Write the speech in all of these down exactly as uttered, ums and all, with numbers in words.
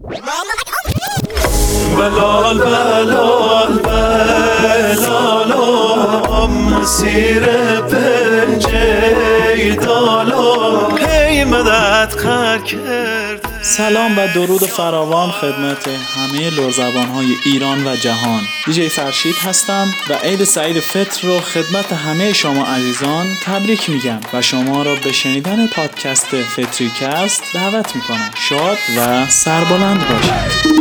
بلال بلال بلال مسیر پنجه دالا هی مدد خر کرده. سلام و درود فراوان خدمت همه لرزبان‌های ایران و جهان. دیجی فرشید هستم و عید سعید فطر رو خدمت همه شما عزیزان تبریک میگم و شما را به شنیدن پادکست فطریکست دعوت میکنم. شاد و سربلند باشید.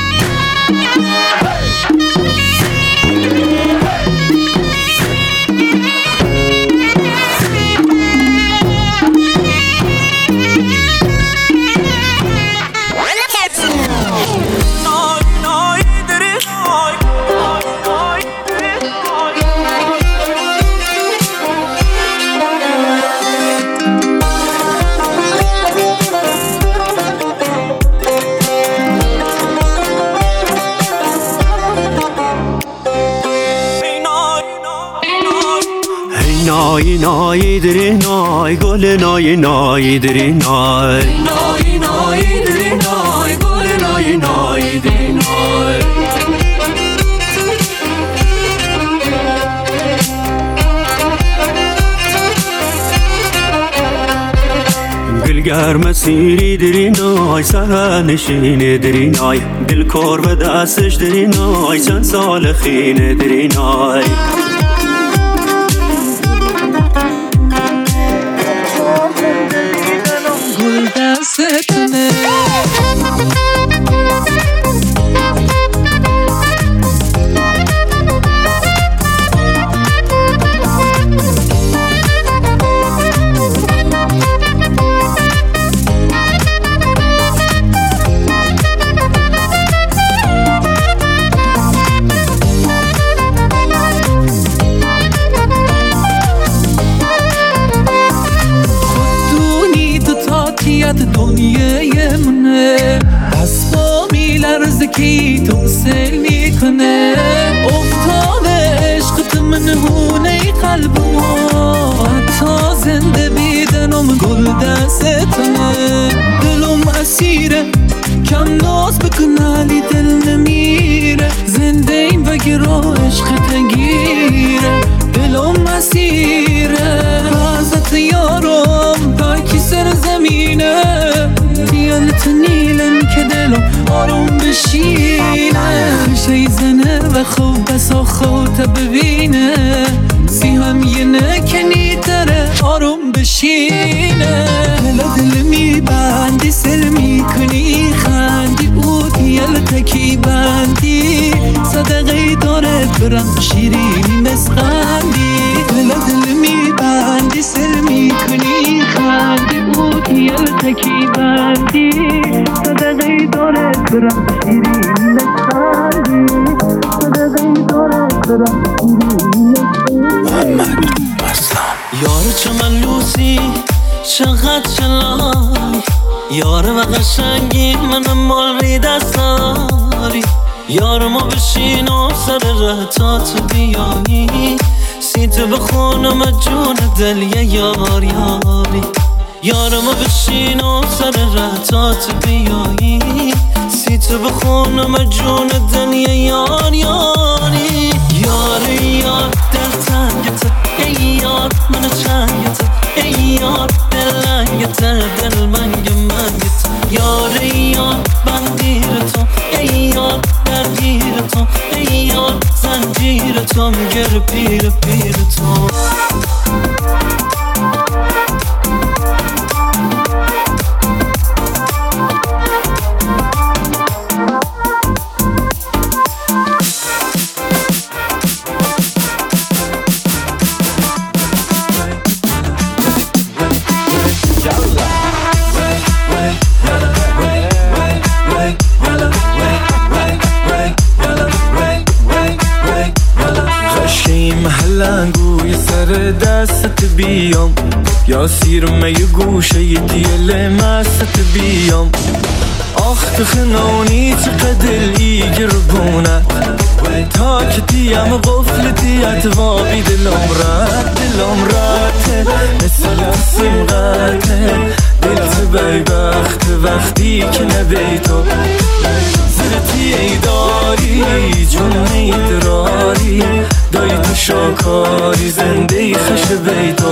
نای نای دری نای گل نای نای دری نای نای نای دری نای گل نای نای دری نای گلگر مسیری دری نای سر نشین دری نای دل کار و دستش دری نای چند سال خین دری نای ستونه دنیای منه از با میلرزه کی تو سل میکنه افتاد عشقت من هونه قلبمو حتی زنده بیدنم گل دستتونه دلم اسیره کم ناز بکن علی دل نمیره زنده این وگه را عشقت گیره دلم اسیره حضرت یارم پاکی سر زمینه دیالت نیلن که دلم آروم بشینه شیزنه و خوب بسا خوتا ببینه سی هم یه نکنی تره آروم بشینه دل دل میبندی سر میکنی خندی او دیالتکی بندی صدقه داره برم شیرینی مسخندی دل دل میبندی سر میکنی خندی او دیالتکی بندی صدقه داره برم شیرینی مسخندی صدقه داره برم شیرینی مسخندی یار چمن لوسی چقدر چلای یار و قشنگی من مال دستاری یار ما بشین و سر ره تا تو بیایی سیت بخونم جون دل یه یار یاری یار ما بشین و سر ره تا تو بیایی سیت بخونم جون دل یه یار یاری یار یار دل تنگته ای یار من چنگته ای یار دلنگته دل منگ منگته یار یار بندیر تو ای یار درگیر تو ای یار زنجیر تو مگر پیر پیر تو لنگوی سر دستت بیام یا سیرمه ی گوشه ی دیل مست بیام آخ تخنونی چقدر ایگربونه تا که دیم قفل دیت وابی دلم رد دلم رده مثل سمغته دلت بیبخت وقتی که نبی تو دایی جون ایدراری دایی تو شاکاری زنده ای خش بیتو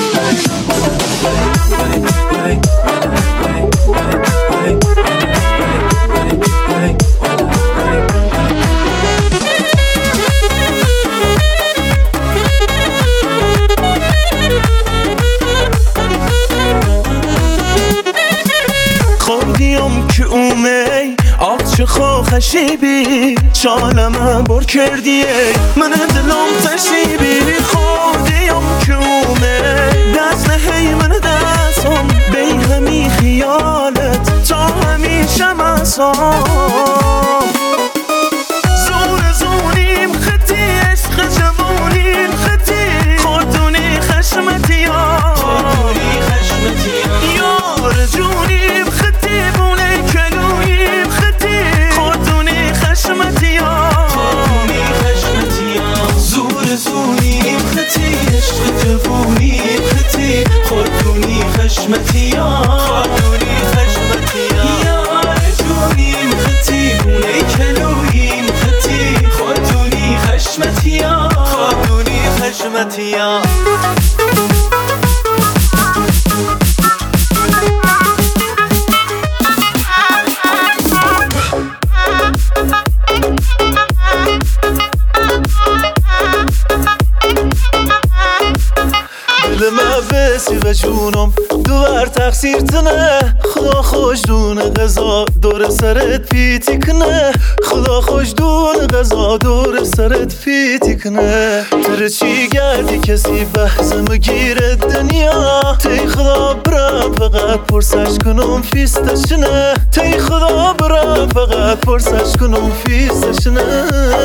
خوردیم که اومی آق چه خوخشیبی چالم بر کردیه من دلم تشیبی خوردیم که اومی دست نهی من دستم بی همی خیالت تا همیشه مسام زور زونیم خطی عشق جوانیم خطی خوردونی خشمتی ها خوردونی خشمتی ها یار جونیم خطی بونه کلویم خطی خوردونی خشمتی ها خوردونی خشمتی ها زور زونیم خطی عشق جوانیم خطی خوردونی خشمتی ها خوردونی خشمتی ها یار جونیم خطی بونه کلویم خطی خوردونی خشمتی ها خوردونی خشمتی ها دل من بسی و جونم دوار تقصیر تنه خدا خوش دون غذا دور سرت پیتی کنه خدا خوش دون غذا دور سرت پیتی کنه تر چی گردی کسی بحثم گیره دنیا تی خدا برم فقط پرسش کنم فیستش نه تی خدا برم فقط پرسش کنم فیستش نه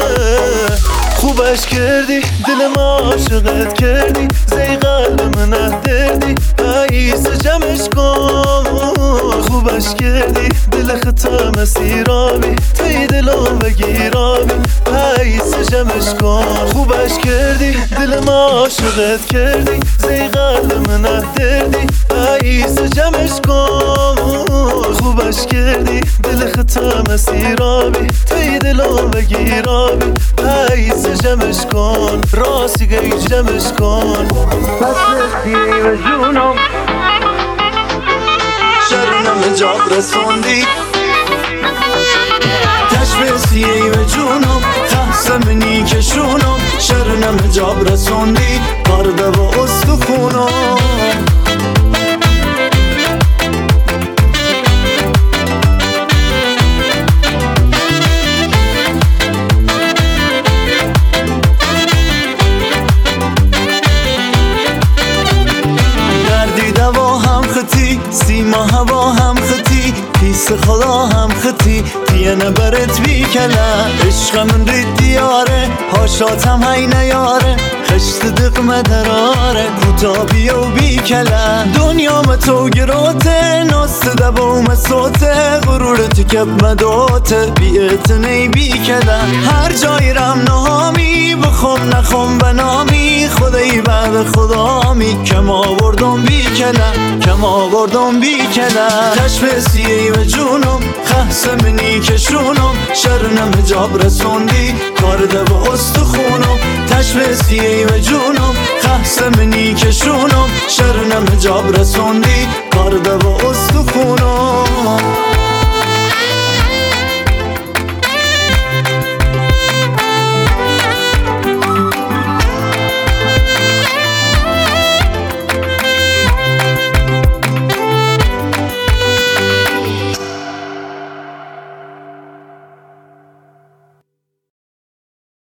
خوبش کردی دلم عاشقت کردی زی قلب من دردی عیس جمعش کن خوبش کردی دل خطا مسیرابی تی دلم بگیرابی عیس جمعش کن خوبش کردی دلم عاشقت کردی زی قلب من دردی عیس جمعش کن خوبش کردی دل خطا مسیرابی تی دلم بگیرابی عیس جمعش کن راستی گی جمعش کن پس نستی و جونم شرنم جاب رسوندی تشبیسی و جونم تحسمنی کشونم شرنم جاب رسوندی پرده و استخونم سیما هوا هم خطی پیس خدا هم خطی تینه برت بی کلا عشق من رید دیاره هاشاتم هی نیاره خشت دقمه دراره کتابی و بی کلا دنیا متو گروته ناست دبوم سوته غرورت کب مدوته بیعت نی بی کلا هر جای رم نهامی بخم نخم بنامی خدای بعد خدامی کم آوردم بی کلا کم آوردم بی کلا تشبیسی و جونم خحسمنی کشونم شرنم جاب رسوندی کارده و استخونم تشبیسی و جونم خحسمنی کشونم شرنم جاب رسوندی کارده و استخونم